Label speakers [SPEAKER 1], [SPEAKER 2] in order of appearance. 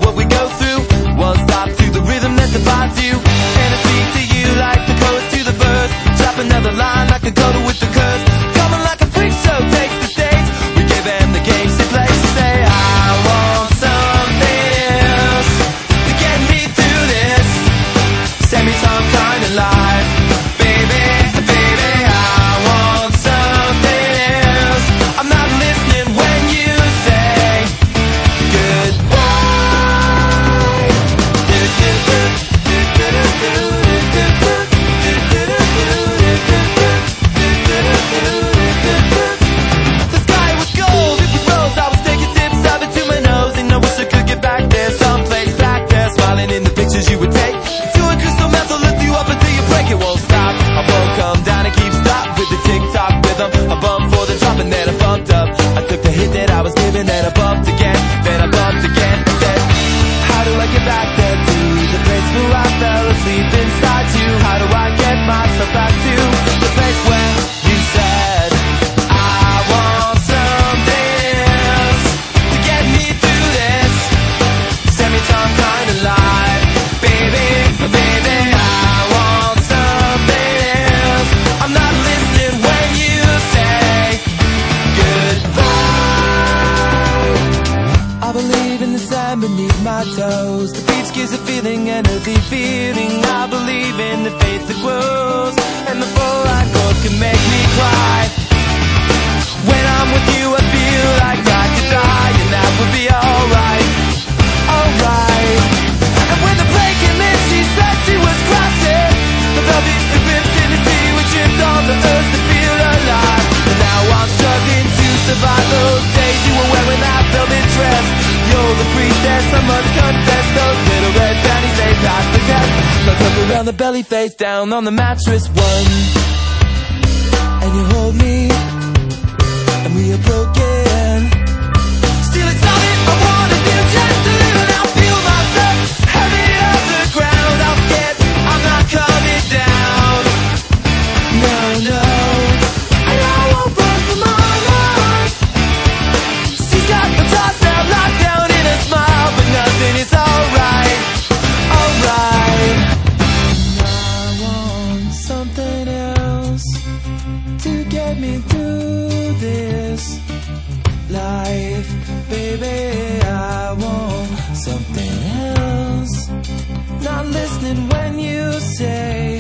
[SPEAKER 1] what we go through. One stop to the rhythm that divides you, and I speak to you like the chorus to the verse. Drop another line like a coda with the curse. Coming like a freak show takes the stage. We give them the games they play. So say I want something else to get me through this. Send me some kind of life, baby, baby. I want something else. I'm not listening when you say goodbye. The sky was gold, it was rose. I was taking sips of it to my nose, and I wish I could get back there, someplace back there, smiling in the pictures you would take. Doing crystal meth will lift you up until you break. It won't stop. I won't come down and keep stop with the tick-tock rhythm. I bumped for the drop and then I bumped up. I took the hit that I was given, then I bumped again, then I bumped again. I said, how do I get back there to the place where I fell asleep inside you? How do I get myself back to the place where you said I want something else to get me through this? Send me some kind of life, baby, baby. I want something else. I'm not listening when you say goodbye. I believe in the sand beneath my toes. The beach gives a feeling, energy feeling. I believe in the faith that grows, and the full line chords can make me cry. When I'm with you I feel like I could die, and that would be alright, alright. And when the plane came in, she said she was crashing. The velvet ripped in the sea, we tripped on the earth to feel alive. And now I'm struggling to survive those days you were wearing that velvet dress. You're the priestess, I must confess. Those little red panties, they passed the test. Look up around the belly, face down on the mattress. One, and you hold me, and we are broken. Still it's all that I wanna do, just to live and I'll feel myself heavy off the ground. I'm scared I'm not coming down. No, no, and I won't run from my heart. She's got the thoughts now locked down in a smile, but nothing is alright, alright. I want something else to get me through this life, baby. I want something else. Not listening when you say